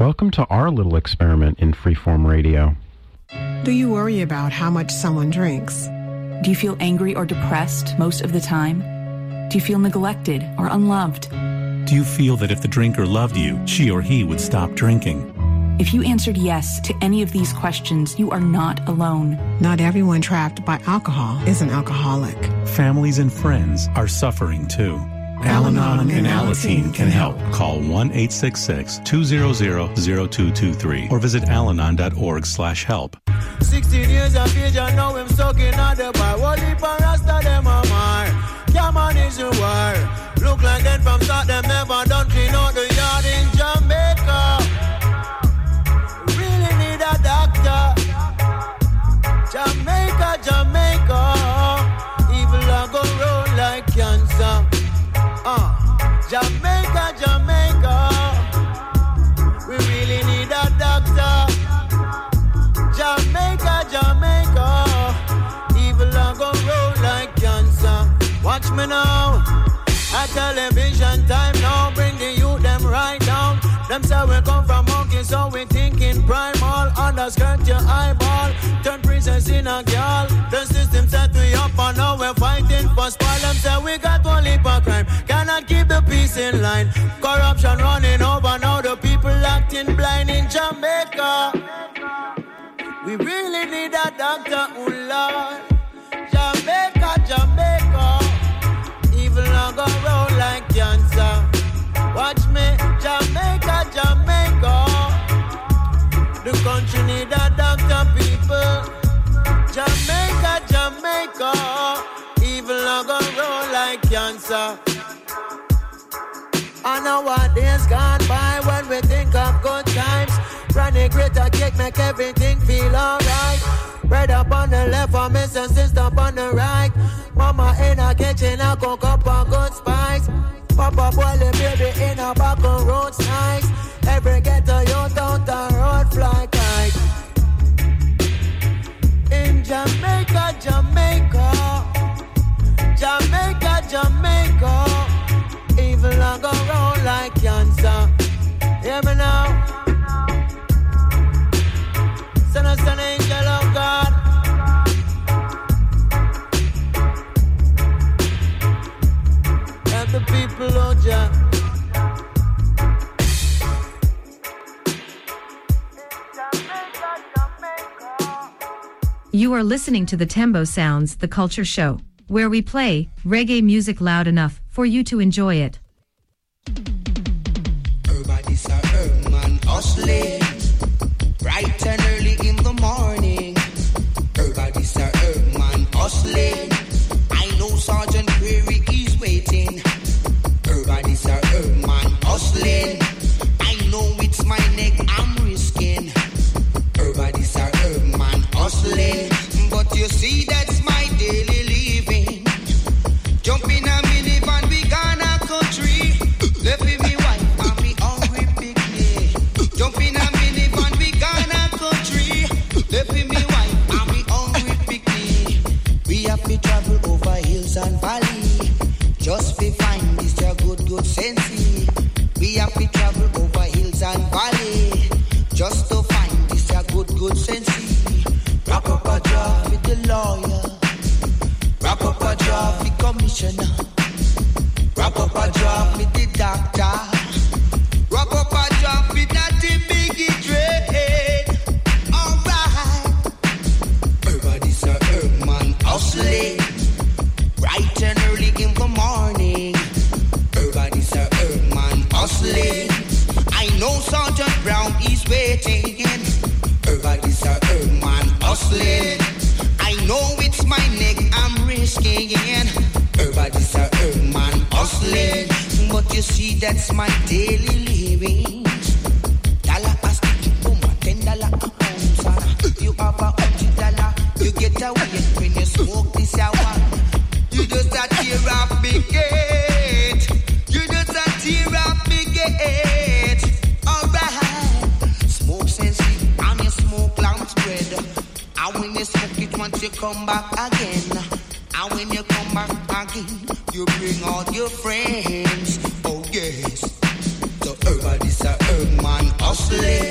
Welcome to our little experiment in freeform radio. Do you worry about how much someone drinks? Do you feel angry or depressed most of the time? Do you feel neglected or unloved? Do you feel that if the drinker loved you, she or he would stop drinking? If you answered yes to any of these questions, you are not alone. Not everyone trapped by alcohol is an alcoholic. Families and friends are suffering too. Al-Anon and Alateen can help. Call 1-866-200-0223 or visit alanon.org/help. 16 years of age, I know him sucking at the bar. What if I rasta them a mar? Yeah, man, is a war. Look like them from start, them never done clean out the yard in Jamaica. Really need a doctor. Jamaica, Jamaica. Evil a go roll like cancer. Jamaica, Jamaica. We really need a doctor. Jamaica, Jamaica. Evil a go roll like cancer. Watch me now. A television time now. Bring the youth them right down. Them say we come from monkey, so we thinking primal. Underskirt your eyeball. Turn princess in a girl. The system set we up and now we're fighting for spoil. Them say we got one leap of crime. Cannot keep the peace in line. Corruption running over now. The people acting blind in Jamaica. We really need a doctor, oh Lord. Jamaica, Jamaica. Evil a go roll like cancer. Watch me, Jamaica, Jamaica. The country need a doctor, people. Jamaica, Jamaica. Evil a go roll like cancer. I know what days gone by when we think of good times. Granny greater cake make everything feel alright. Bread up on the left, for miss and sister up on the right. Mama in a kitchen, I cook up a good spice. Papa boil the baby in a back of roads nice. Every ghetto youth out the road fly kite. In Jamaica, Jamaica. Jamaica, Jamaica. Evil a go round like cancer. Hear me now. Son of an angel of God. Help the people, oh Jah. You are listening to the Tembo Sounds, the Culture Show, where we play reggae music loud enough for you to enjoy it. Everybody's a herb man hustling, bright and early in the morning. Everybody's a herb man hustling. I know Sergeant Query is waiting. Everybody's a herb man hustling. I know it's my neck I'm risking. Everybody's a herb man hustling. But you see that's my daily living. Jump in a minivan, we gonna country. Left with me wife and me hungry picnic. Jump in a minivan, we gonna country. Left with me wife and me hungry picnic. We have to travel over hills and valley. Just to find this your good sensei. We have to travel over hills and valley. Just to find this your good sensei. Wrap up a job with the lawyer. Wrap up a job with the commissioner. Wrap up a job with the doctor. Wrap up a job with that biggie trade. Alright. Everybody's a herb man hustling. Bright and early in the morning. Everybody's a herb man hustling. I know Sergeant Brown is waiting. Everybody's a herb man hustling. I know it's my neck I'm risking. Everybody's a herb man hustling. But you see that's my daily living. Dollar a stick, boom, $10 a ounce. You have $100, you get away when you smoke this hour. You just a tear off big gate. You just a tear off big gate. Alright. Smoke sensitive and you smoke long spread. And when you smoke it once you come back again. And when you come back again, you bring all your friends. Oh yes. So everybody's a herb man hustling.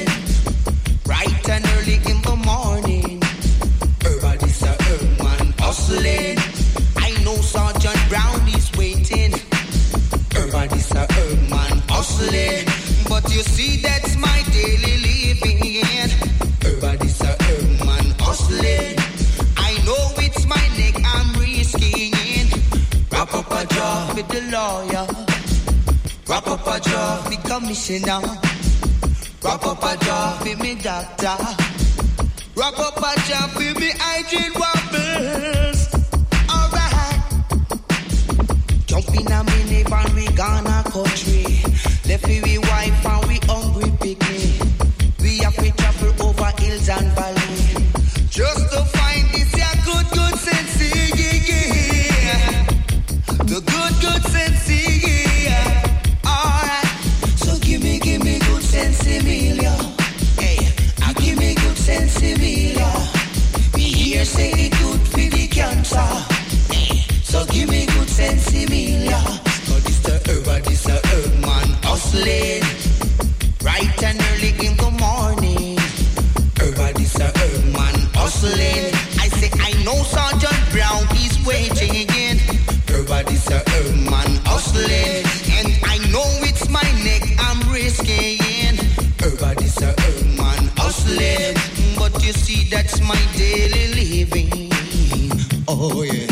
you see that's my daily living. Everybody's a herb man hustling. I know it's my neck I'm risking. Wrap up a job with the lawyer. Wrap up a job with commissioner. Wrap up a job with me doctor. Wrap up a job with me hygiene wobbles. Alright. Jump in a minivan, we gonna country. Left we wife and we hungry picnic. We have to travel over hills and valleys. Just to find this yeah, good sense, yeah. The good sense, yeah. Alright. So give me good sense, Emilia. Hey, give me good sense, Emilia. We hear say it good for the cancer. Hey, so give me good sense, Emilia. Cause this the herb man hustling. Bright and early in the morning. Everybody's a herb man hustling. I say I know Sergeant Brown is waiting. Everybody's a herb man hustling. And I know it's my neck I'm risking. Everybody's a herb man hustling. But you see that's my daily living. Oh yeah.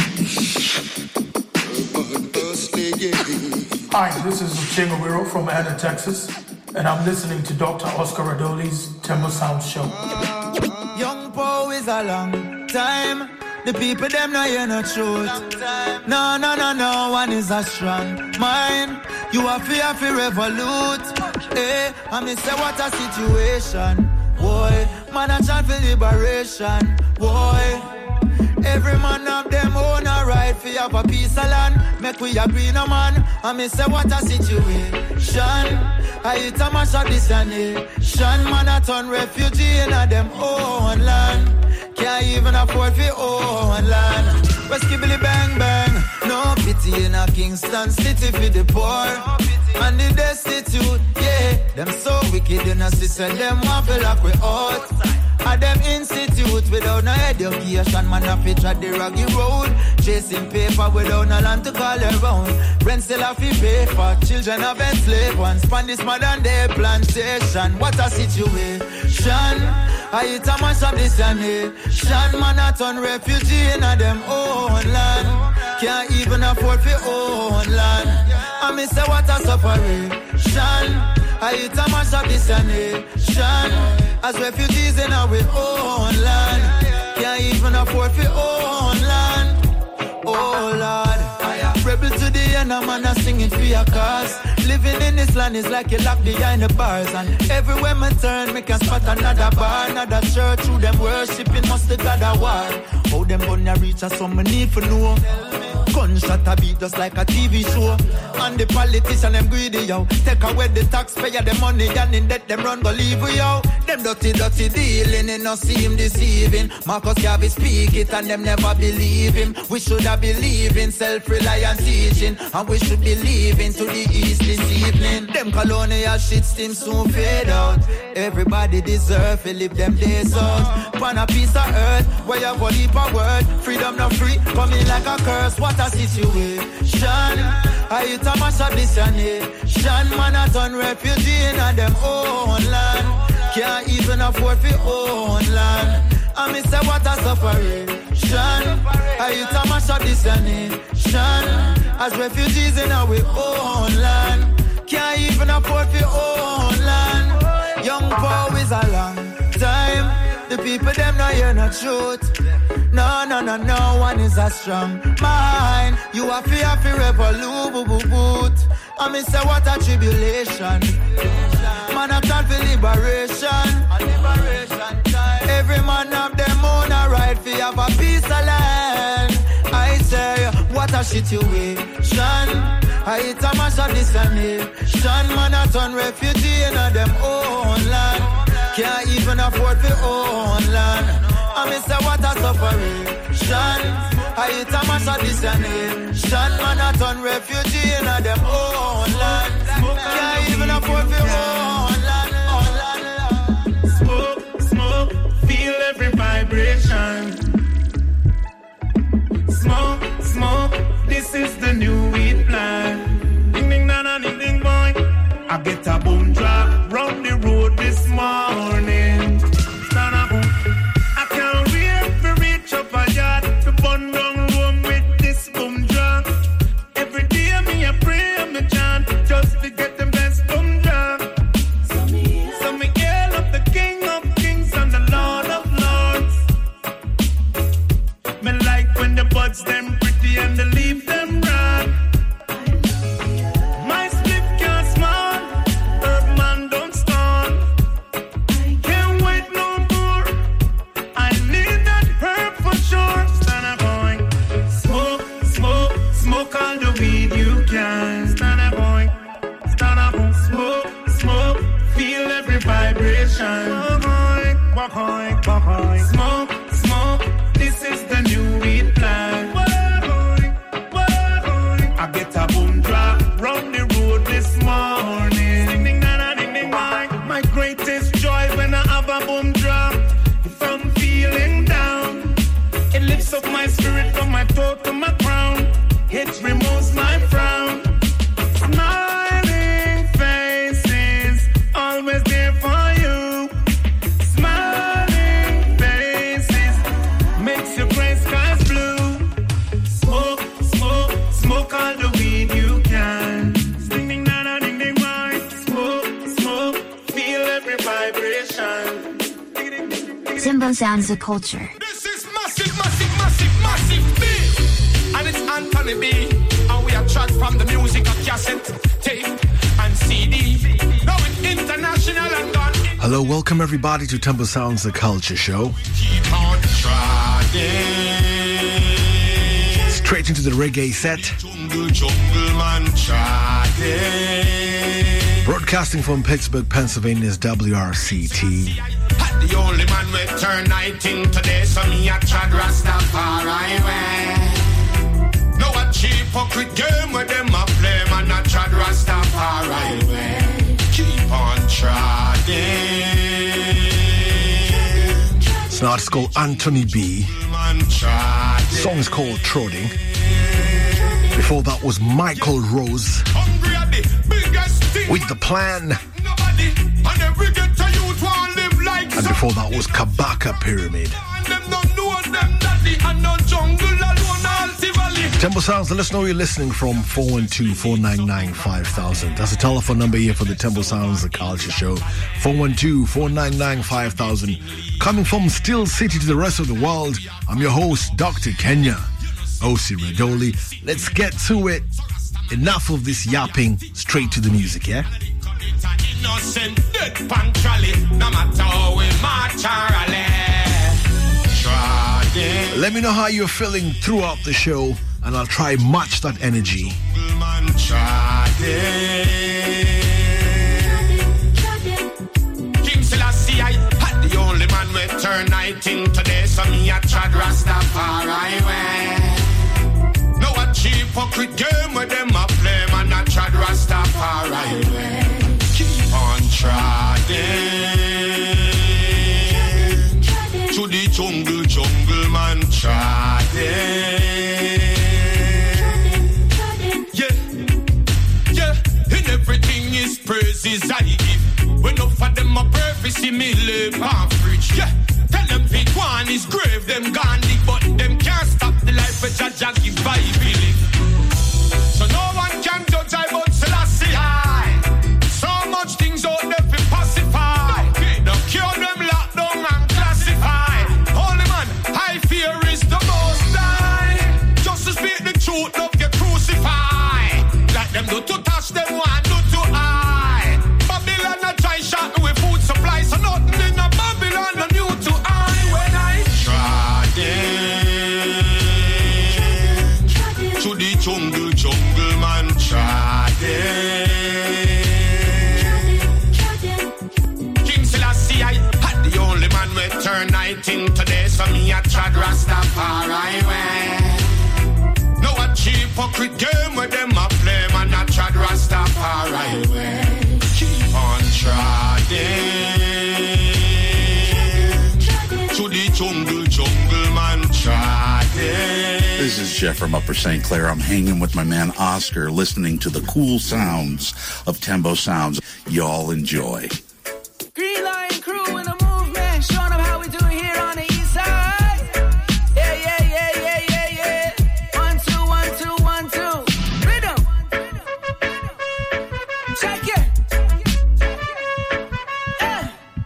Herb hustling. Hi, this is Chingawiro from Anna, Texas. And I'm listening to Dr. Oscar Radoli's Tembo Sound Show. Young Poe is a long time. The people them know you're not truth. No, one is a strong mind. You are fear for revolute. Hey, I mean say what a situation. Boy, man a chant for liberation. Boy, every man of them own a right for have a piece of land. Make we agree no man. I mean say what a situation. I hit a mash of this nation. Man a turn refugee in a them own land. Can't even afford for own land. West Kibble bang bang. No pity in a Kingston city for the poor and the destitute. Yeah, them so wicked in a system. Them want to lock we out. At them institute without no education. Man a fit at the raggy road. Chasing paper without no land to call around. Rent still have to pay for. Children have been slave ones. Span this modern day plantation. What a situation. I hit a mash of this nation. Man a turn refugee in a them own land. Can't even afford for own land. I miss say what a separation. I hit a mash of this nation. As refugees in our own land. Can't even afford for own land. Oh Lord, rebel to the end, a man a singing for your cause. Living in this land is like you locked behind the bars. And everywhere me turn, me can spot another bar, another church. Who them worshiping must the God a war. How them gonna reach us, some me need for know. Gunshot a beat just like a TV show. And the politician them greedy, yo. Take away the taxpayer, the money, and in debt them run go leave we, yo. Them dirty dealing, and no seem deceiving. Marcus Garvey speak it and them never believe him. We should have believed in self-reliance teaching. And we should be leaving to the east this evening. Them colonial shit steam soon fade out. Everybody deserve to live them days out. Pan a piece of earth, where you have a heap of word. Freedom not free, coming like a curse. What a situation. I hit a mash of this nation. Man a turn refugee in a them own land. Can't even afford for own land. I miss say what a separation. I hit a mash of this nation. As refugees in our own land. Can't even afford for own land. Young Poe is a long time. The people them know you're not truth. No, one is a strong mind. You are fear for revolute. I mean say what a tribulation. Man a call for liberation. Every man of them own a right for have a piece of land. I say what a situation. I hit a mash of this nation. Man a turn refugee in a them own land. Can't even afford for own land. I miss say what a separation. I hit a mash of this nation. Man a turn refugee in a them own land. Can't even afford for own land. Smoke, feel every vibration. Smoke, this is the new weed plan. Ding ding na na ding ding boy. I get a boom drop. vibration. Smoke, smoke, this is the new weed plan. I get a boom drop round the road this morning. Ding ding na ding ding bang. My greatest joy when I have a boom drop. If I'm feeling down, it lifts up my spirit from my toe to my crown. It removes my frown. Smiling faces, always there for you. Smiling faces, makes your gray skies blue. Smoke, smoke, smoke all the weed you can. Ding ding na na ding ding bang. Smoke, smoke, feel every vibration. Timbo Sounds the culture. This is massive, massive, massive, massive beat. And it's Anthony B. And we are tracked from the music of cassette, tape, and CD. Now it's international and gone. Hello, welcome everybody to Timbo Sounds the Culture Show. Keep on trying. Straight into the reggae set. Jungle man trying. Broadcasting from Pittsburgh, Pennsylvania's WRCT. The only man will turn 19 today, so me a trad Rastafari way. No a cheap hypocrite game where them a play, man a trad Rastafari way. Keep on treading. It's an artist called Anthony B. Song is called Trodding. Before that was Michael Rose with The Plan. And before that was Kabaka Pyramid. Temple Sounds, let us know you're listening from 412-499-5000. That's the telephone number here for the Temple Sounds the Culture Show. 412-499-5000. Coming from Still City to the rest of the world, I'm your host, Dr. Kenya Osi Redoli. Let's get to it. Enough of this yapping, straight to the music, yeah? Innocent, dead punctually, no matter how we march or rally. Let me know how you're feeling throughout the show, and I'll try match that energy. King Selassie, I had the only man with turn 19 today, so me a trad Rastafari way. No a cheap hypocrite game where them a play, man a trad Rastafari way. Keep on treading to the jungle, jungle man treading. Yeah, yeah, and everything is praises I give. When enough of them a perfect, see me live on fridge. Yeah, tell them big one is grave, them gone dig, but them can't stop the life which I just give I believe. So no one can judge I but Selassie I. So much things out there to pacify. No cure them lock down and classify. Holy man, I fear is the most high. Just to speak the truth, don't get crucified. Like them do to touch them, one do to I. Babylon a try shot me with food supply. So nothing in a Babylon no new to I. When I treading to the jungle, jungle man treading. Turn 19 today, so me a trad Rastafari way. No a cheap hypocrite game where them a play, man a trad Rastafari way. Keep on treading to the jungle, jungle man treading. This is Jeff from Upper St. Clair. I'm hanging with my man Oscar, listening to the cool sounds of Tembo Sounds. Y'all enjoy. Green Lion crew in the movement, showing them how we do it here on the east side. Yeah, yeah, yeah, yeah, yeah, yeah. 1, 2, 1, 2, 1, 2. Rhythm. Check it. Yeah.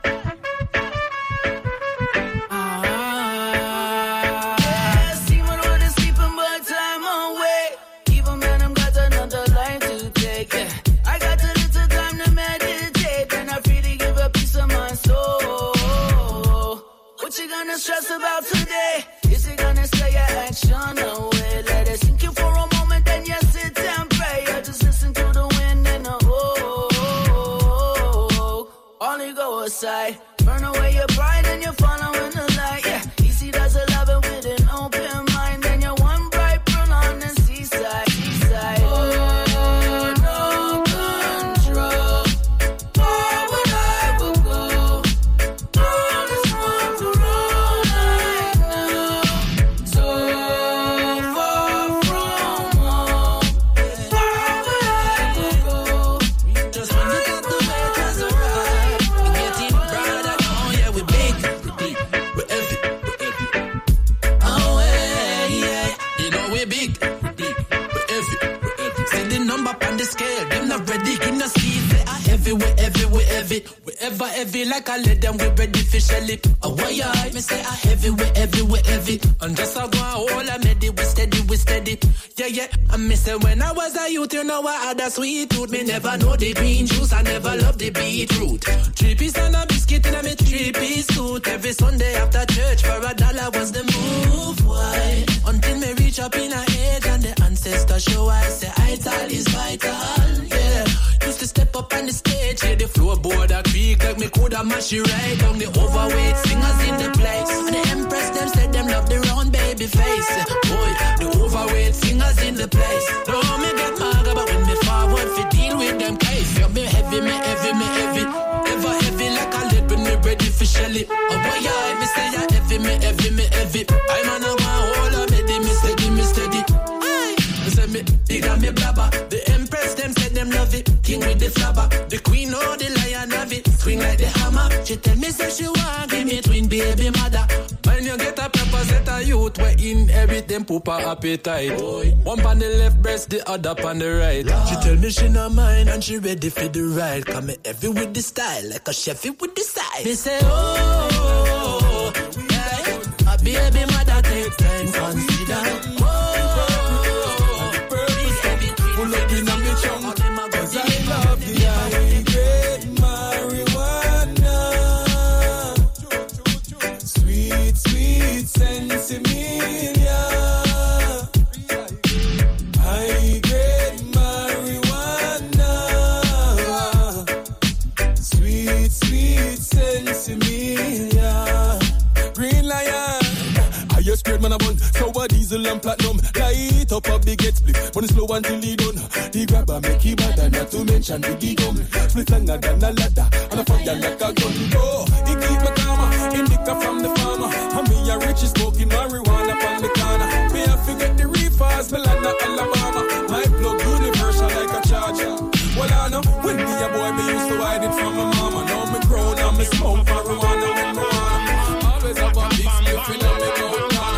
See my road is sleeping, but time away. Even man, I'm got another life to take. Yeah. I got a little time to meditate, and I feel to give a piece of my soul. What you gonna stress about today? Is it gonna stay your action away? Let it sink you for a moment, then you sit and pray. Or just listen to the wind and the oh. Only go a side. Burn away your pride and you're following the light. Yeah, easy does it, love it with an open mind. Then you're one bright brown on the seaside. Oh, no control. Where would I will go? All this one to roll right now. So far from home. Where would I will go? Just when you got the way just arrive, we getting brighter. Oh yeah, we big, we're heavy, oh yeah, you know we big, we're heavy. See the number on the scale, them not ready, in the sea, say I heavy, we heavy, we heavy. We ever heavy like I let them, we ready for shell it. Oh why I me say I heavy, we heavy, we heavy. And just I go all I made it, we steady. Yeah, yeah. I me say when I was a youth, you know I had a sweet tooth. Me never know the bean juice, I never loved the beetroot. 3 piece and a biscuit in a me 3-piece suit. Every Sunday after church for $1 was the move. Why? Until me reach up in a age and the ancestor show I say vital is vital. Yeah. Used to step up on the stage, hear the floorboard a creak like me coulda mash it right down. The overweight singers in the place, and the empress them said them love the round baby face. Boy, the overweight singers in the place. Don't me get mad, but when me forward fi deal with them case. Yeah, me heavy, ever heavy like a lead when me ready for shell it. Oh boy, yeah, me say yeah, heavy. I'm on a one hold up, me steady. Aye, me say me big and me blabber. The empress them said them love it. King with the flabber, the queen or the lion have it. Swing like the hammer. She tell me say she want give me twin baby mother. When you get a pepper set a youth, we inherit them pooper appetite. Boy. One on the left breast, the other on the right. Lord. She tell me she not mine and she ready for the ride. Come me heavy with the style, like a chefy with the side. Me say oh, yeah, a baby mother take time consider. Pull up in a me chunk, cause I love the high-grade marijuana. Sweet sensimilia. High-grade marijuana. Sweet sensimilia. Green lion. Highest grade man a bun, sour diesel and platinum. Light up a big head split, but it's slow until he done. The grabber make it bad, not to mention the big gum. Split longer than a ladder, and a fire like a gun. Oh, he keep me calmer, indica from the farmer. And me a rich smoking marijuana from the corner. Me a forget the reefers, Melana, Alabama. My plug universal like a charger. Well I know, when me a boy, me used to hide it from my mama. Now me grown and me smoke marijuana when me wanna. Always have a big spliff in a me mouth.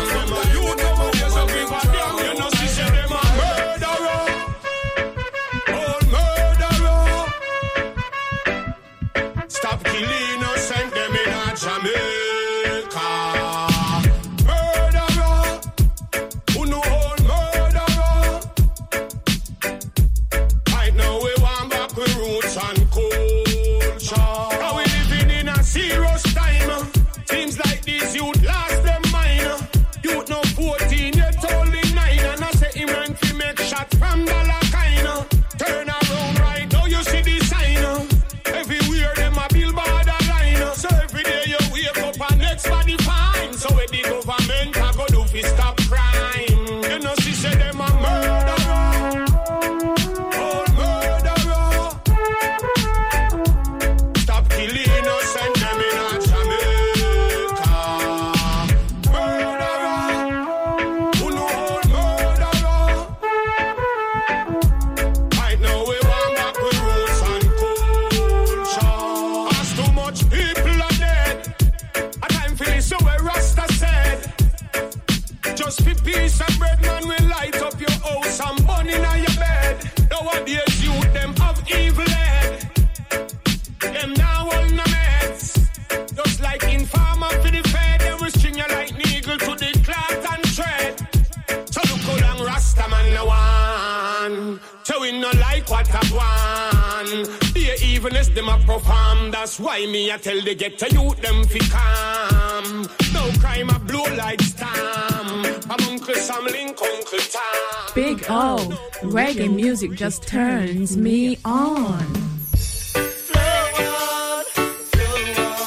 Stop killing innocent them in a Jamaica. Murderer, who know all murderer. Right now we want back with roots and culture. Now we living in a serious time. Seems like these youth lost them mind. Youth no 14 yet only 9. And I say him run fi make shot from dollar kind. Turn around right now you see the sign. Everywhere them a build border line. So every day you wake up and next body fine. So where the government a go do fi stop crime. You know she say them a murderer. All murderer. Stop killing innocent them in a Jamaica. Murderer. Who know all murderer. Right now we want back with roots and culture. As too much people are dead. A time for this so where Rasta said. Just for peace and bread man will light up your house and burn in your bed. Nowadays youth them have evil head. Them now all no meds. Just like informer for the fed. They will string you like needle to the cloth and thread. So look how long Rasta man no one. So we no like what I want. The evilness them a perform. That's why me I tell the ghetto youth them fi calm. No crime a blow like storm. I'm Uncle Sam Link, Uncle Tom. Big O, reggae music just turns me on. Flow on, flow on.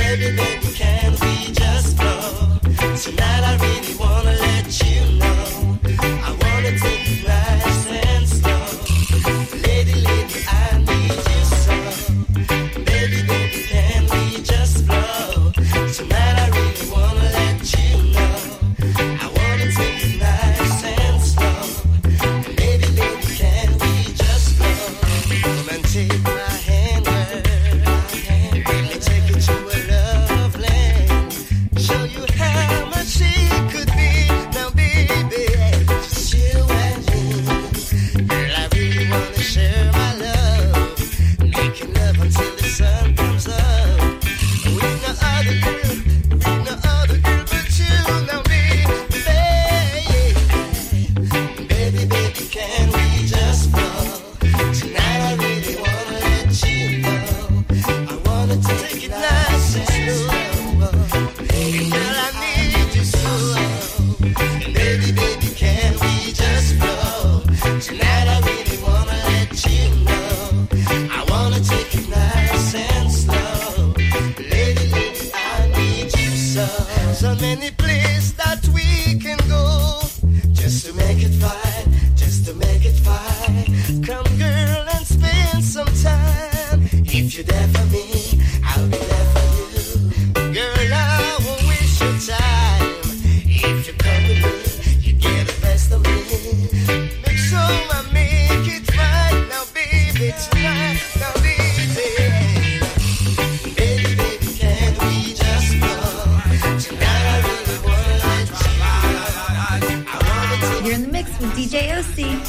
Baby, baby, can we just flow? Tonight I really wanna let you know. I wanna take it nice and slow. Lady, lady, I need you so. Baby, baby, can we just flow? Tonight I really wanna let you know. I wanna take it nice and slow. Lady, lady, can we just flow? Come and take my hand, girl. Let me take you to a love land. Show you how much it could be. Now, baby, just you and me. Girl, I really wanna share my love. Making love until the sun comes up. With no other girl but you. Now, baby, baby, baby, can we just fall? Tonight I really wanna let you know. I wanna take it nice and slow. And girl, I need you so. Baby, baby, can we just flow? Tonight I really wanna let you know. I wanna take it nice and slow. Lady, lady, I need you so. So many places that we can go, just to make it fine, just to make it fine. Come girl and spend some time. If you're there for me, I'll be there for you. Girl, I won't waste your time. If you come with me, you get the best of me. Make sure I make it right now, baby, tonight, now, baby. Baby, baby, can we just go? Tonight I really wanna let you. I wanna take. You're in the mix with DJ OC.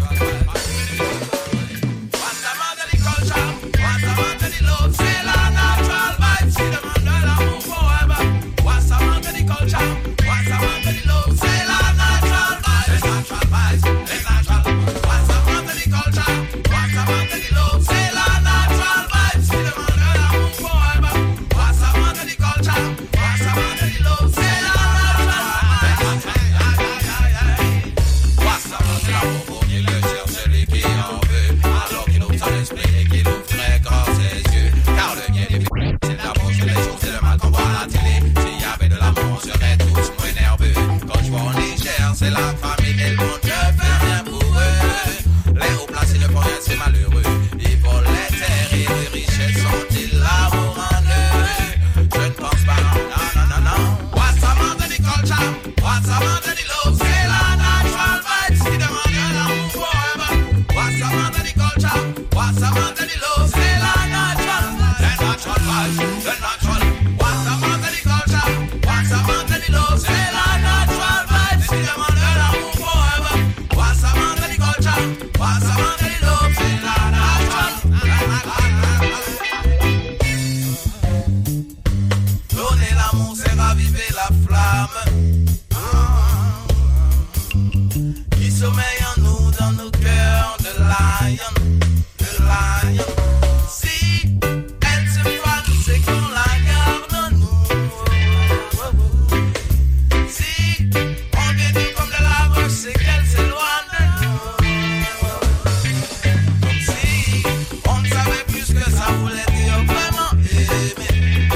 C'est la famille et le monde, je fais rien pour eux. Les hauts placés ne font rien, c'est malheureux. Ils volent les terres et les richesses, sont-ils l'amour en eux? Je ne pense pas, non. What's a man to the culture? What's a man to the love? C'est la natural vibes qui demande l'amour forever. What's a man to the culture? What's a man to the love? C'est la natural vibes, the natural. What's a man to the culture? What's a man to the love? C'est la natural vibes qui demande. Donner l'amour, c'est raviver la flamme qui sommeille en nous, dans nos cœurs de lion. Si elle se fane, c'est qu'on la garde en nous. Si on vient comme de l'arbre, c'est qu'elle s'éloigne de nous. Comme si on ne savait plus ce que ça voulait dire vraiment aimer.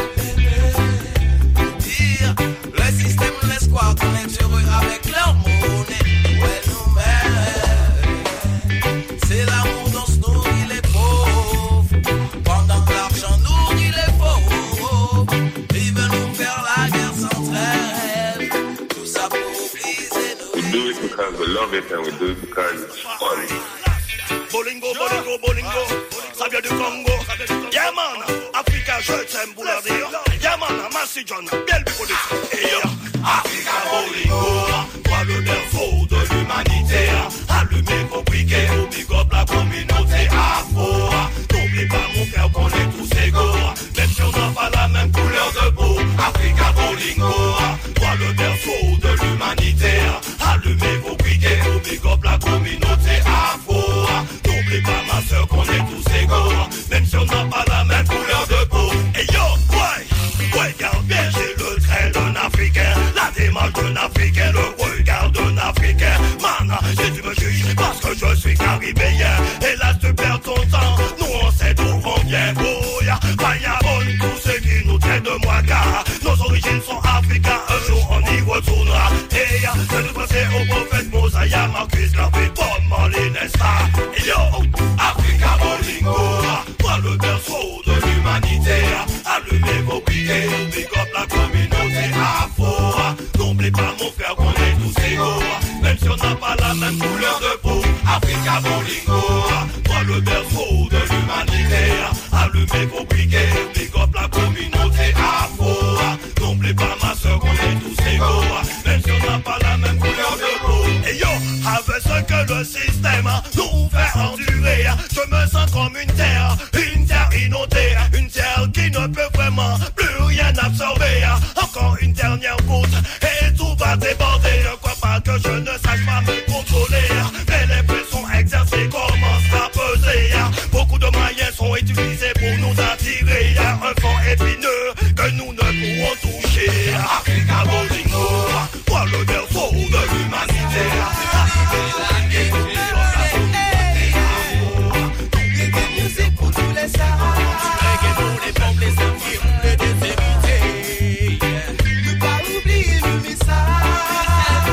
Dire le système laisse croire qu'on est heureux avec leur monnaie. Ouais, nous-mêmes, c'est l'amour dont se nourrit les pauvres. Pendant que l'argent nourrit les pauvres, ils veulent nous faire la guerre sans trêve. Tout ça pour briser nos vies. We do it because we love it and we do it because it's fun. Bolingo, ça vient du Congo. Yeah man, Africa, je t'aime pour leur dire. Yeah man, Massy John, bien le police. Et Africa Bolingo, toi le berceau de l'humanité. Allumez vos briquets, au big up la communauté afro. N'oublie pas mon frère qu'on est tous égaux. Même si on n'a pas la même couleur de peau. Africa Bolingo, toi le berceau de l'humanité. Allumez vos briquets, au big up la communauté afro. N'oublie pas ma soeur qu'on est tous égaux. Même si on n'a pas la même couleur de peau. Et yo, ouais, regarde bien, j'ai le trait d'un Africain. La démarche d'un Africain, le regard d'un Africain. Man, si tu me juges parce que je suis caribéen. Et là tu perds ton temps, nous on sait d'où on vient. Oh, ya, bonne, tous ceux qui nous traitent de moi Bolingo, toi le berceau de l'humanité. Allumez vos briquets, big up la communauté afro. N'oubliez pas ma soeur qu'on est tous égaux, même si on n'a pas la même couleur de peau. Et yo, avec ce que le système nous fait endurer, je me sens comme une terre inondée, une terre qui ne peut vraiment plus rien absorber. Encore une dernière goutte et tout va déborder. Ne crois pas que je ne sache pas me contrôler, mais les pressions exercées commencent à peser. Beaucoup de moyens sont utilisés pour nous attirer. Un vent épineux que nous ne pourrons toucher. Africa Bolingo, toi le berceau de l'humanité. Musique pour tous les arts, reggae pour les pauvres, les infirmes, les déshérités. Ne pas oublier le message,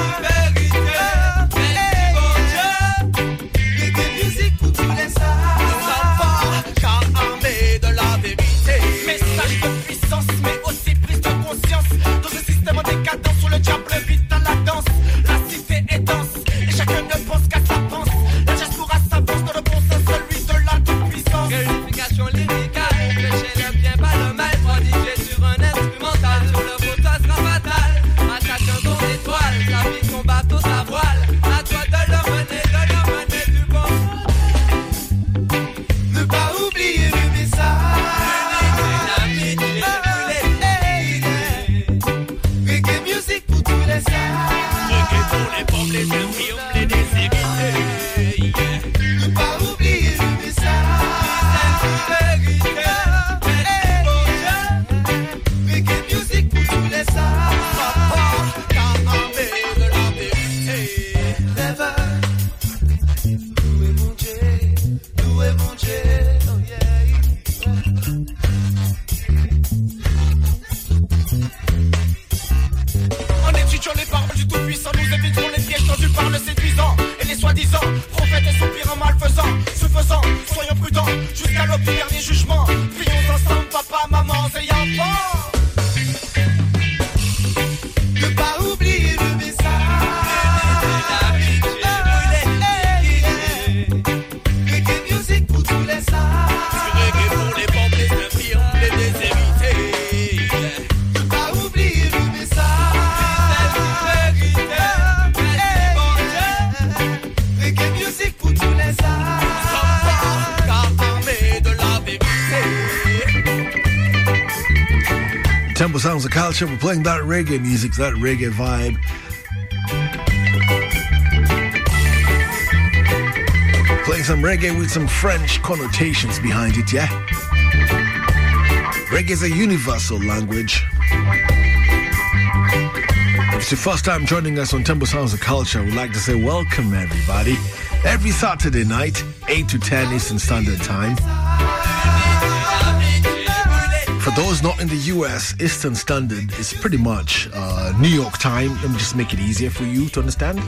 reggae musique pour tous les arts, car armé de la vérité. Message de puissance, mais aussi prise de conscience. Dans ce système en décadence où le diable vite dans la danse. La cité est dense et chacun ne pense qu'à sa pense. La diaspora s'avance dans le bon sens, celui de la toute-puissance. Glorification lyricale, flécher le bien, pas le mal. Prodigié sur un instrumental, sur le beau sera fatal. À chacun son étoile, sa vie, son bateau, sa voile. À toi de le mener du bon. Ne pas oublier le message. Reggae music pour tous les arts. Reggae pour les pauvres, les infirmes, les déshérités. Ne pas oublier le message. Reggae music pour tous les arts, car armé de la vérité. Never. Loué mon Dieu, loué mon Dieu, oh yeah. En étudiant les paroles du Tout-Puissant, nous éviterons les pièges tendus par le séduisant et les soi-disant prophètes et soupirants malfaisants. Ce faisant, soyons prudents jusqu'à l'aube du dernier jugement. Prions ensemble, papa, maman et enfants. Ne pas oublier le message. Reggae music pour tous les arts. Reggae pour les pauvres, les infirmes, les déshérités. Ne pas oublier le message. Reggae music pour tous les arts, car armé de la vérité. Temple Sounds of Culture, we're playing that reggae music, that reggae vibe. Playing some reggae with some French connotations behind it, yeah? Reggae is a universal language. If it's your first time joining us on Temple Sounds of Culture, we'd like to say welcome, everybody. Every Saturday night, 8 to 10 Eastern Standard Time. For those not in the US, Eastern Standard is pretty much New York time. Let me just make it easier for you to understand.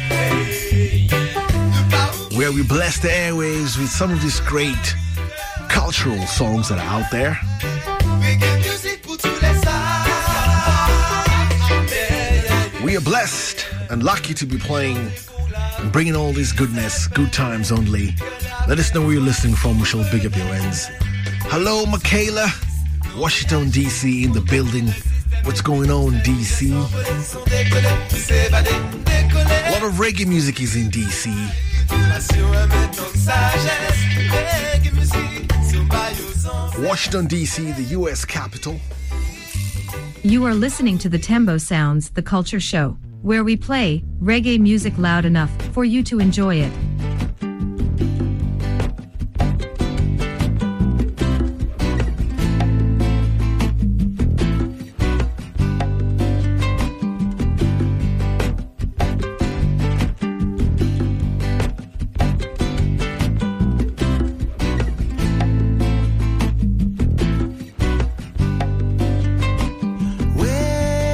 Where we bless the airwaves with some of these great cultural songs that are out there. We are blessed and lucky to be playing and bringing all this goodness, good times only. Let us know where you're listening from. We shall big up your ends. Hello, Michaela. Washington, D.C. in the building. What's going on, D.C.? A lot of reggae music is in D.C. Washington, D.C., the U.S. capital. You are listening to the Tembo Sounds, the culture show, where we play reggae music loud enough for you to enjoy it.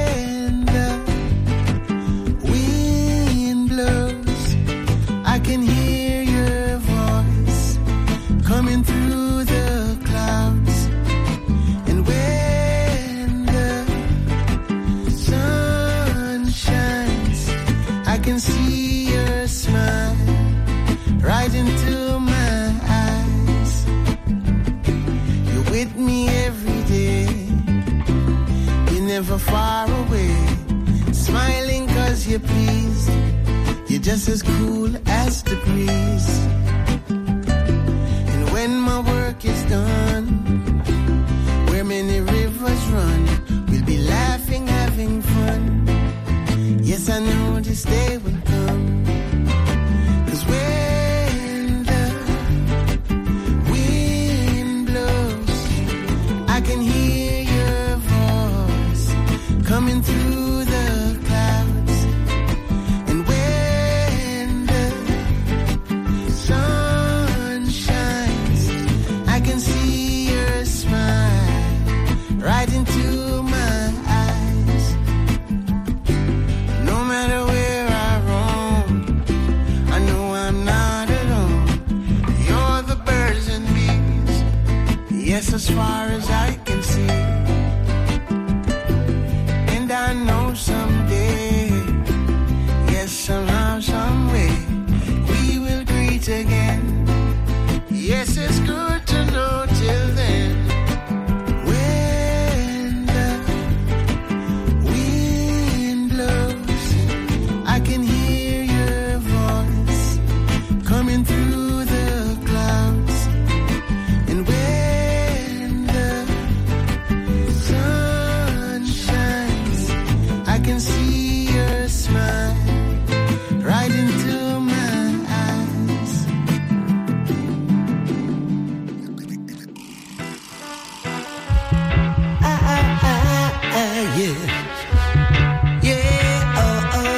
When the wind blows, I can hear never far away. Smiling cause you're pleased. You're just as cool as the breeze. And when my work is done, where many rivers run, we'll be laughing, having fun. Yes, I know this day will come. 'Cause when the wind blows, I can hear your voice coming through the clouds. And when the sun shines, I can see your smile right into my eyes. No matter where I roam, I know I'm not alone. You're the birds and bees, yes, as far as I can see. And I know someday, yes, somehow, some way, we will greet again. Yes, it's good to know till then. When the wind blows, I can hear your voice coming through the clouds. And when the sun shines, I can see your smile right into my eyes. Yeah. Yeah, oh, oh.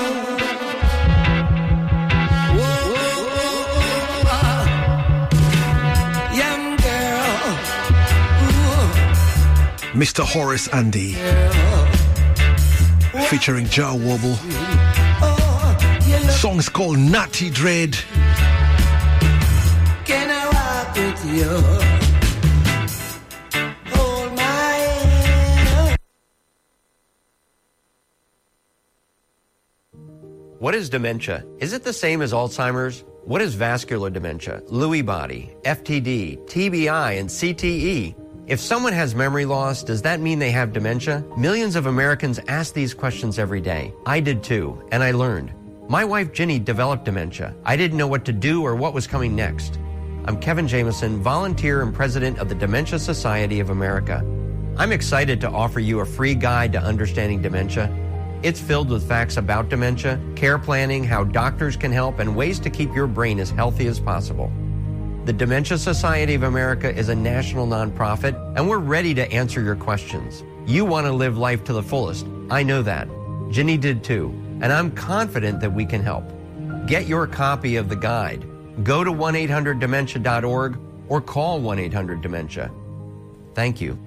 Whoa, whoa, whoa. Young girl. Ooh. Mr. Horace Andy featuring Jar Wobble. Song's called Natty Dread. Can I walk with you? Hold my hand. What is dementia? Is it the same as Alzheimer's? What is vascular dementia, Lewy body, FTD, TBI, and CTE? If someone has memory loss, does that mean they have dementia? Millions of Americans ask these questions every day. I did too, and I learned. My wife Ginny developed dementia. I didn't know what to do or what was coming next. I'm Kevin Jameson, volunteer and president of the Dementia Society of America. I'm excited to offer you a free guide to understanding dementia. It's filled with facts about dementia, care planning, how doctors can help, and ways to keep your brain as healthy as possible. The Dementia Society of America is a national nonprofit, and we're ready to answer your questions. You want to live life to the fullest. I know that. Ginny did too, and I'm confident that we can help. Get your copy of the guide. Go to 1-800-DEMENTIA.org or call 1-800-DEMENTIA. Thank you.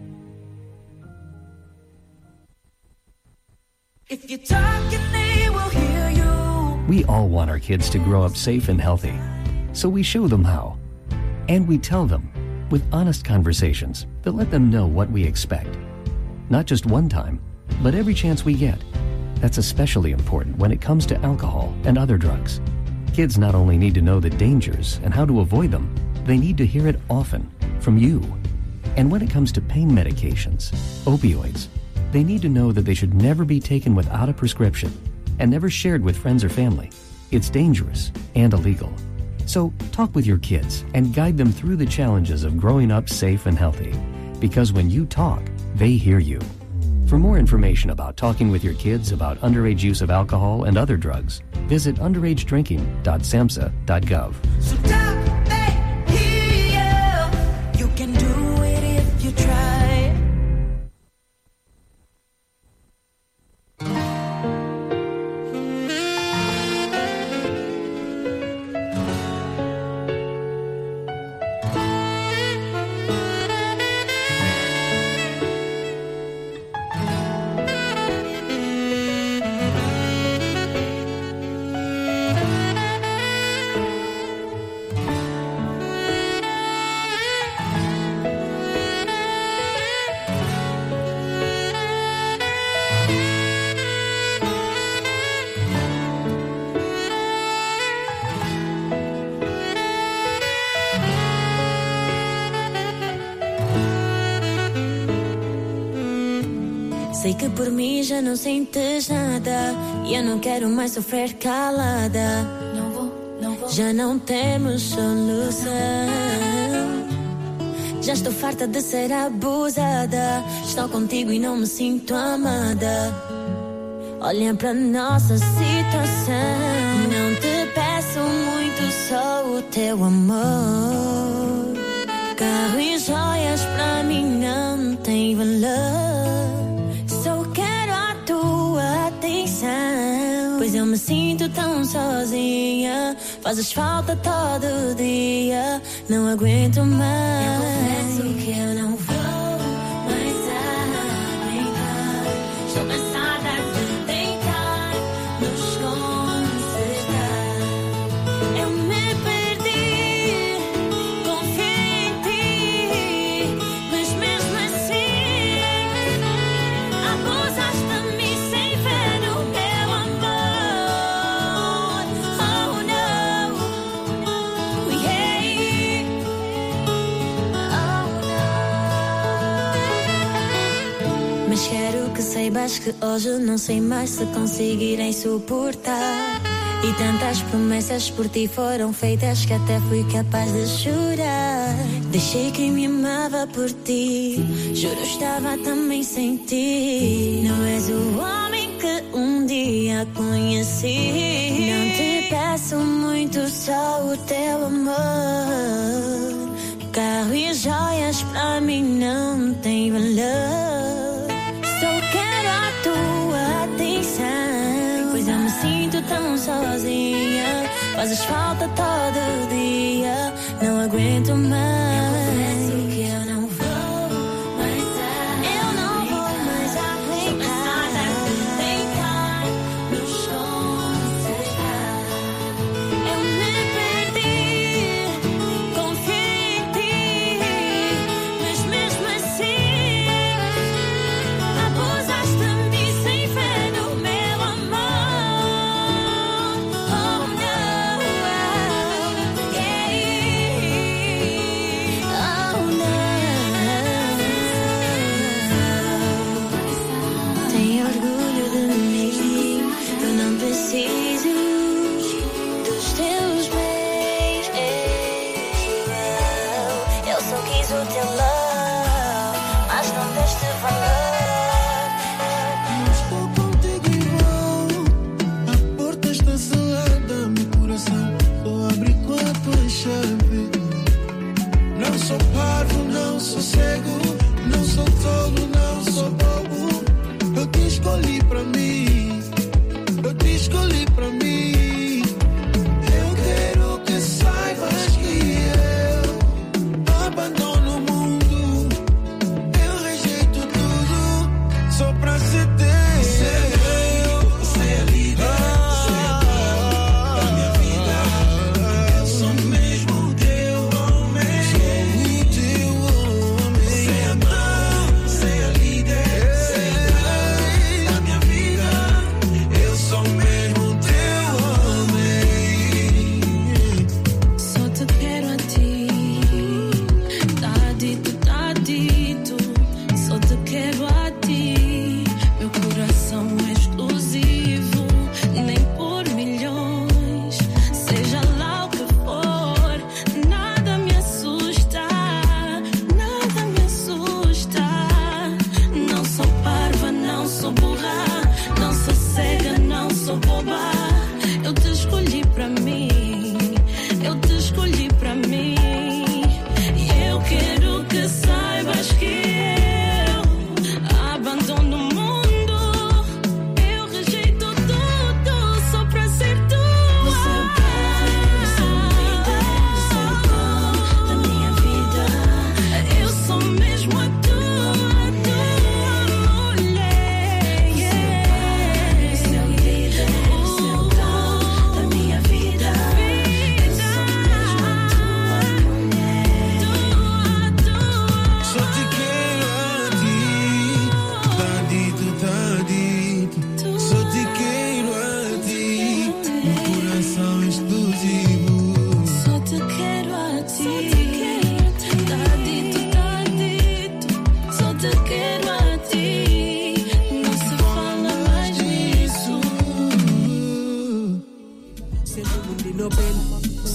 If you talk and they will hear you. We all want our kids to grow up safe and healthy, so we show them how. And we tell them with honest conversations that let them know what we expect. Not just one time, but every chance we get. That's especially important when it comes to alcohol and other drugs. Kids not only need to know the dangers and how to avoid them, they need to hear it often from you. And when it comes to pain medications, opioids, they need to know that they should never be taken without a prescription and never shared with friends or family. It's dangerous and illegal. So talk with your kids and guide them through the challenges of growing up safe and healthy. Because when you talk, they hear you. For more information about talking with your kids about underage use of alcohol and other drugs, visit underagedrinking.samhsa.gov. So talk, they hear you. You can do it if you try. Sei que por mim já não sentes nada e eu não quero mais sofrer calada. Já não temos solução. Já estou farta de ser abusada. Estou contigo e não me sinto amada. Olha para nossa situação. Não te peço muito, só o teu amor. Carro e joias para mim não tem valor. Só quero a tua atenção, pois eu me sinto tão sozinha. Fazes falta todo dia, não aguento mais. Eu confesso que eu não vou mais aguentar. Estou cansada de tentar nos consertar. Eu me perdi, confiei em ti, mas mesmo assim abusaste-me sem fé no meu amor. Oh no, yeah. Oh no. Mas quero que saibas que hoje não sei mais se conseguirei suportar. E tantas promessas por ti foram feitas que até fui capaz de chorar. Deixei quem me amava por ti, juro estava também sem ti. Não és o homem que um dia conheci. Não te peço muito, só o teu amor. Carro e joias pra mim não tem valor. Só quero a tua atenção, pois eu me sinto tão sozinha. Fazes falta todo dia, não aguento mais. Eu confesso que eu não vou mais aguentar. Eu não vou mais aguentar. Sou cansada de tentar nos consertar. Eu me perdi, confiei em ti, mas mesmo assim abusaste-me sem fé no meu amor. Oh no, yeah.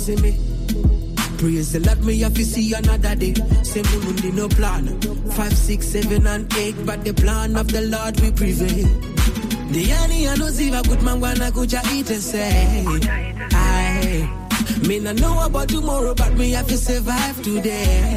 see me. Praise the Lord, me have to see another day. Say munundi no plan. 5, 6, 7, and 8, but the plan of the Lord will prevail. The yani I know ziva good man wanna go ja eat and say, I me not know about tomorrow, but me have to survive today.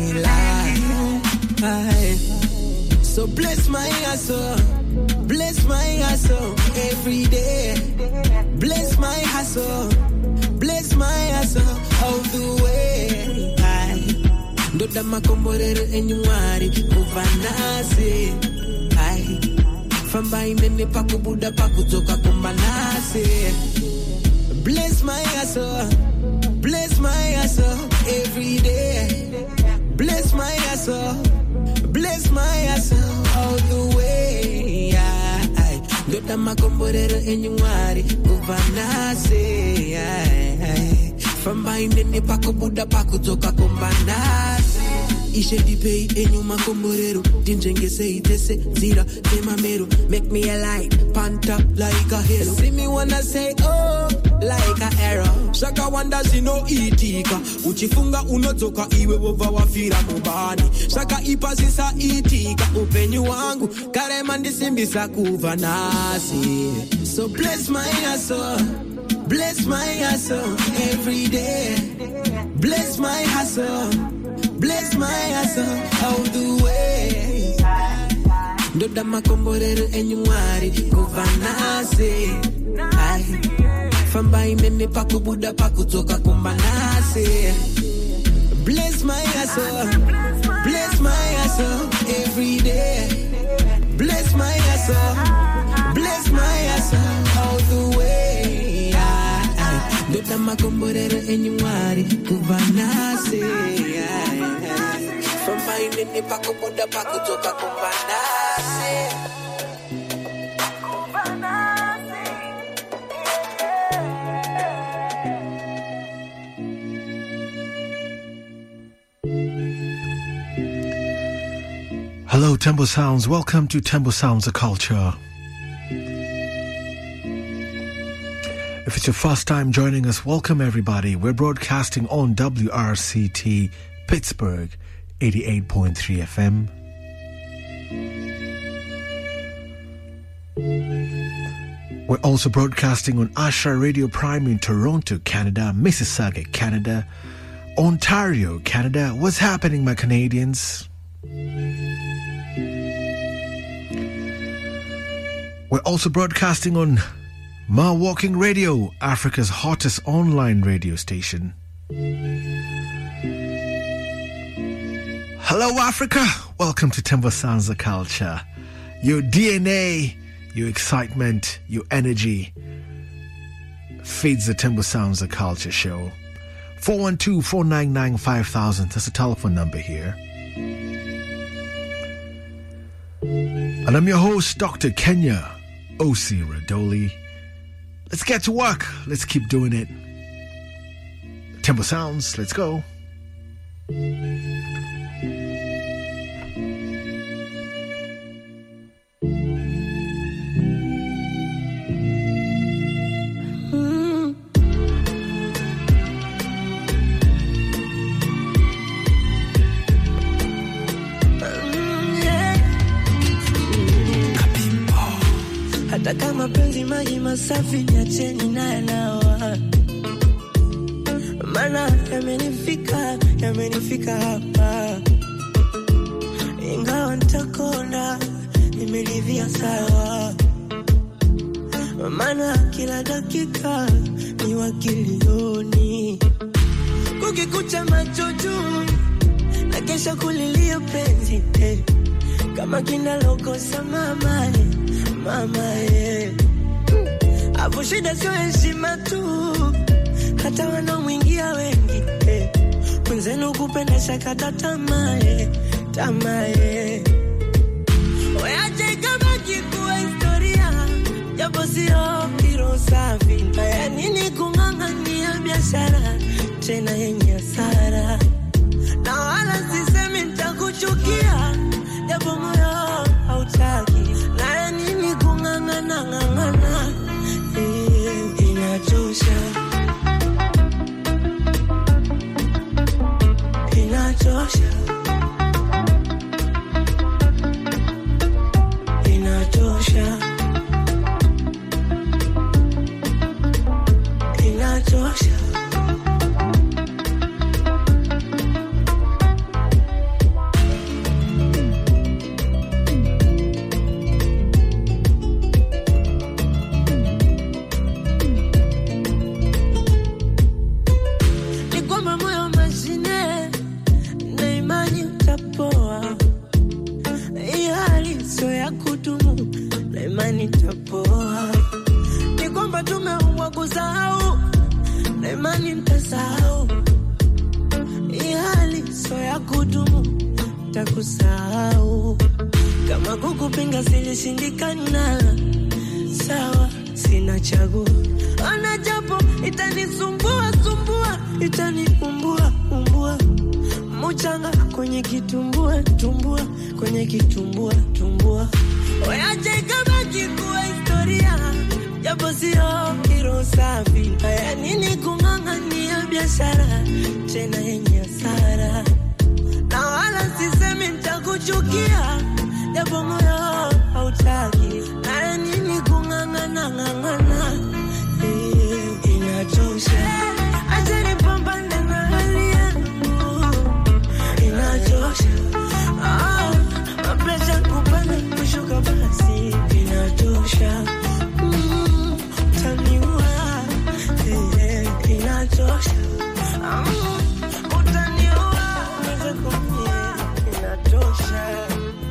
So bless my hustle, bless my hustle every day. Bless my hustle, bless my hustle all the way. Ndo dama komborero enyuari kuvanase. Famba inene pakubuda pakutoka kumbanase. Bless my hustle, bless my hustle every day. Bless my hustle, bless my hustle all the way. Dota makomborero enyuari kuvanase. Famba inene pakubuda pakutoka kumbanase. Ishe dipei enyuma komborero dinjenge say tese zira temamero make me a light pant up like a halo. See me wanna say oh like a arrow. Shaka wanda sino itika uchifunga unotoka iwe wova wafira mubani. Shaka ipasisa itika upenyu wangu kare mandisimbisa kuvanasi. So bless my hustle, bless my hustle every day. Bless my hustle, bless my hustle all the way. Ndoda makomborero enyuari kuvanase. Famba inene pakubuda pakutoka kumbanase. Bless my hustle, bless my hustle every day. Bless my hustle, bless my hustle all the way. Ndoda makomborero enyuari kuvanase. Famba inene pakubuda pakutoka kumbanase. Hello, Tembo Sounds. Welcome to Tembo Sounds, the culture. If it's your first time joining us, welcome everybody. We're broadcasting on WRCT Pittsburgh 88.3 FM. We're also broadcasting on Asha Radio Prime in Toronto, Canada, Mississauga, Canada, Ontario, Canada. What's happening, my Canadians? We're also broadcasting on Ma Walking Radio, Africa's hottest online radio station. Hello, Africa. Welcome to Tembo Sounds the Culture. Your DNA, your excitement, your energy feeds the Tembo Sounds the Culture show. 412-499-5000. That's the telephone number here. And I'm your host, Dr. Kenya O.C. Radoli. Let's get to work. Let's keep doing it. Tempo Sounds, let's go. Hata kama penzi maji masafi niacheni naye nawa. Maana yamenifika hapa. Ingawa nitakona nimeridhia sawa. Maana kila dakika ni wakilioni. Kukikucha macho juu na kesha kulilia penzi kama kinalokosa mama Afu shida sio heshima tu, hata wanaomwingia wengi mwenzenu kupenda shakata tamaa Weache kama kikuwa historia, japo sio hilo safi. Haya nini kung'ang'ania biashara tena yenye hasara, na wala sisemi nitakuchukia, japo moyo hautaki. Na nini kung'ang'ana inachosha. imani tapoa. Ni kwamba tumeumbwa kusahau, na imani nitasahau. Hii hali sio ya kudumu, takusahau. Kama kukupinga silishindikana, sawa, sina chaguo. Ana japo itanisumbua sumbua, itaniumbua umbua. Mchanga kwenye kitumbua tumbua, kwenye kitumbua tumbua. Oyaje kama kikuwa historia, japo sio hilo safi. Haya nini kung'ang'ania biashara tena yenye hasara? Na wala sisemi nitakuchukia, japo moyo hautaki. Haya nini kung'ang'ana, inachosha. Acha nipambane na hali yangu, inachosha. Mapresha kupanda kushuka basi, inachosha. Utaniua, inachosha. Utaniua, niweze kumie, inachosha.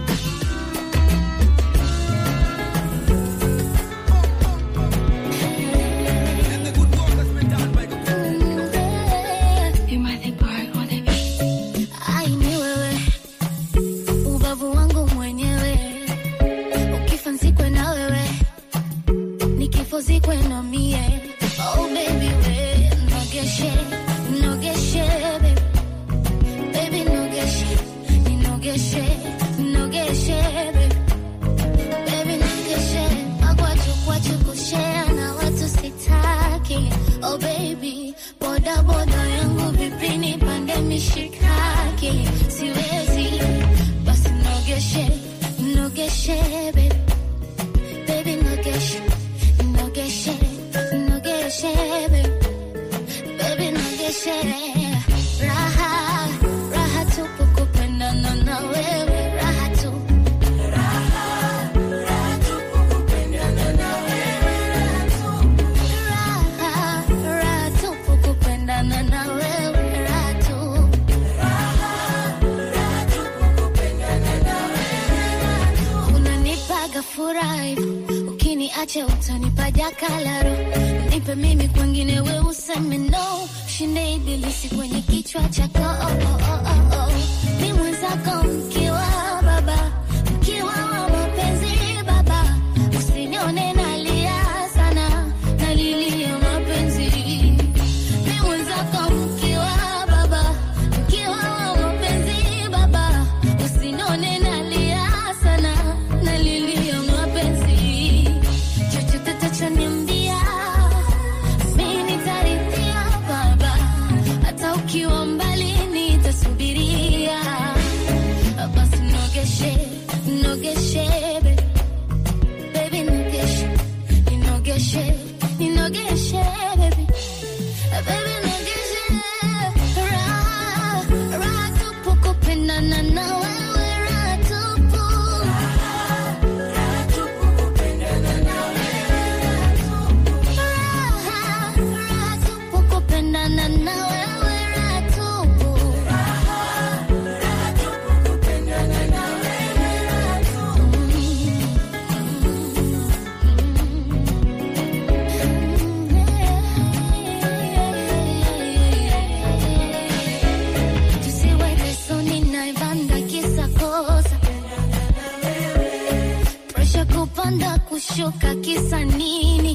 Oh baby, no get shit, baby. Baby, no get shit, no get shit, no get shit, baby. Baby, no get shit. Magwachu kushare na watu sitaki. Oh baby, boda boda yangu vipini pande mishikaki. Siwezi, basi no get shit, baby. Baby, no get shit, no get shit, no get shit, baby. Baby, no get shit. Raha tupu kupendana na wewe, raha tupu. Raha tupu kupendana na wewe, raha tupu. Raha tupu kupendana na wewe, raha tupu. Raha tupu kupendana na wewe, raha tupu. Unanipaga furaha, ukiniacha utanipa jakalaro. Nipe mimi kwengine we useme no. Shinde ibilisi kwenye kichwa chako, ni mwenzako mkiwa baba, mkiwa wa mapenzi baba. Usinione nalia sana, nalilia mapenzi. Ni mwenzako mkiwa baba, mkiwa wa mapenzi baba. Usinione nalia sana, nalilia mapenzi. Chochote tachoniambia mimi nitarithia baba, hata ukiwa mbali nitasubiria. Basi no get shit, baby. Baby, no get shit, no get shit, no get shit, baby. Baby, no get shit. Raha tupu kupendana na wewe, raha tupu. Raha tupu kupendana na wewe, raha tupu. Raha tupu kupendana na wewe, raha tupu. Raha tupu kupendana na wewe, raha tupu. Tusiweke soni na ibanda kisa kosa. Presha kupanda kushuka kisa nini?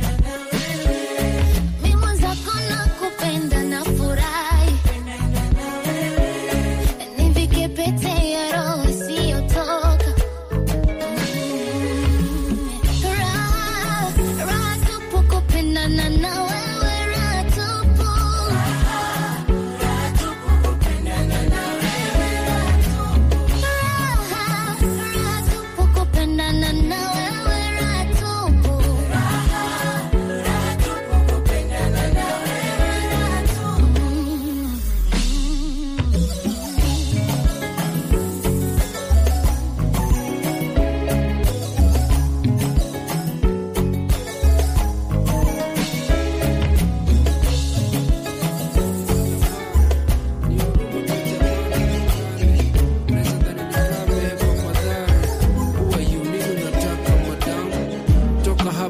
Mimi mwenzako nakupenda na furahi. Nivike pete ya roho isiyotoka. Raha tupu kupendana na wewe, raha tupu. Raha tupu kupendana na wewe, raha tupu. Raha tupu kupendana na wewe, raha tupu.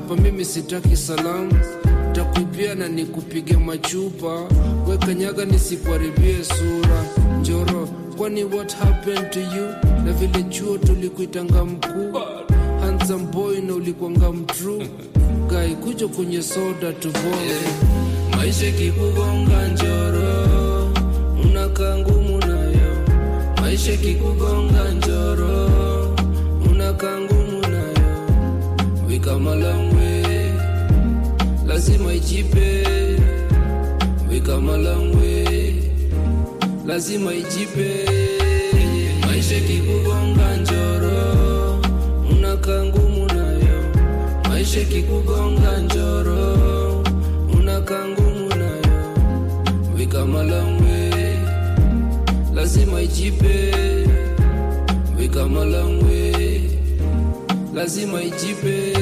hapa mimi sitaki salamu, takuibia na nikupige machupa, weka nyaga nisikuharibie sura. Njoro, kwani what happened to you? Na vile chuo tulikuitanga mkuu, handsome boy na ulikuanga mtrue guy, kuja kwenye soda tubonge. Maisha kikugonga njoro, unakaa ngumu nayo. Maisha kikugonga njoro, unakaa ngumu nayo. We come a long way, lazima ijipe. We come a long way, lazima ijipe. Maisha kikugonga njoro, unakaa ngumu nayo. Maisha kikugonga njoro, unakaa ngumu nayo. We come a long way, lazima ijipe. We come a long way, lazima ijipe.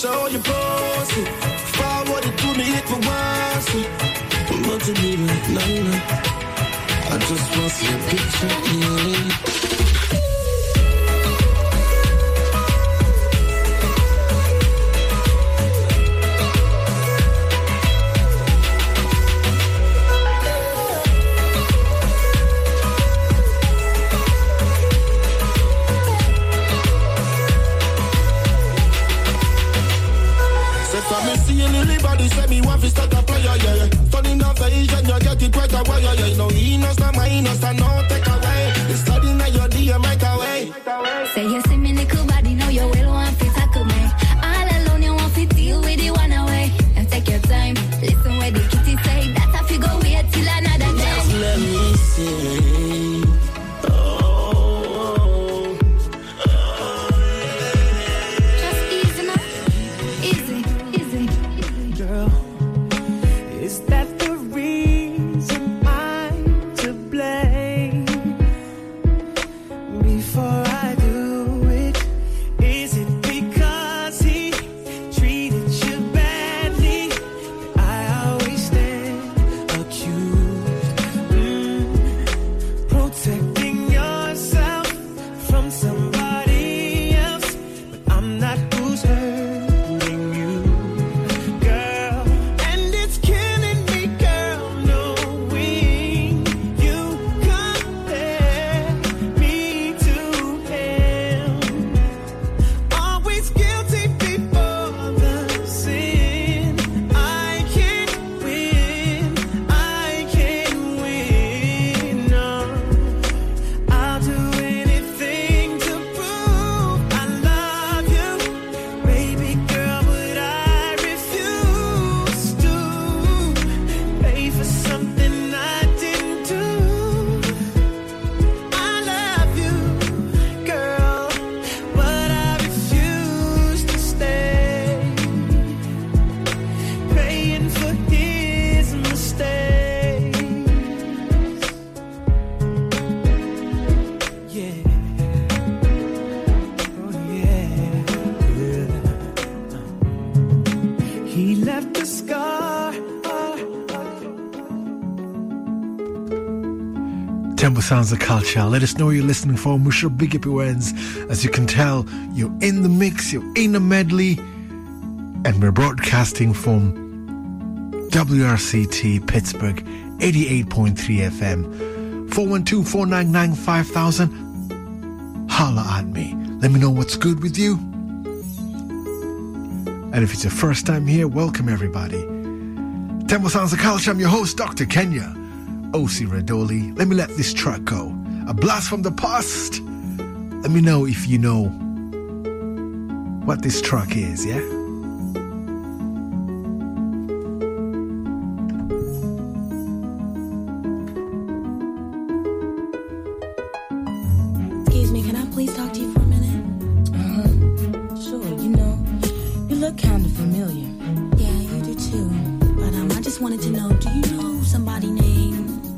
show you post it. Forward it to me if you want it. But to be like, no. I just want to see a picture, yeah. Say me want to start a player, yeah. Studying the vision, you get it right away, yeah. No innocent, my innocent, no take away. It's studying at your DM right away. Say you see me little body, know you will want to tackle me. All alone, you want to deal with the one away. And take your time, listen where the kitty say. That I feel go wait till another day. Just let me see. Tempo Sounds of Culture. Let us know you're listening for. We sure big up your ends. As you can tell, you're in the mix, you're in the medley, and we're broadcasting from WRCT Pittsburgh 88.3 FM 412-499-5000. Holla at me. Let me know what's good with you. And if it's your first time here, welcome everybody. Tempo Sounds of Culture. I'm your host, Dr. Kenya. O.C. Radoli. Let me let this track go. A blast from the past. Let me know if you know what this track is, yeah? Excuse me, can I please talk to you for a minute? Sure, look kind of familiar. Yeah, you do too. But I just wanted to know, do you know somebody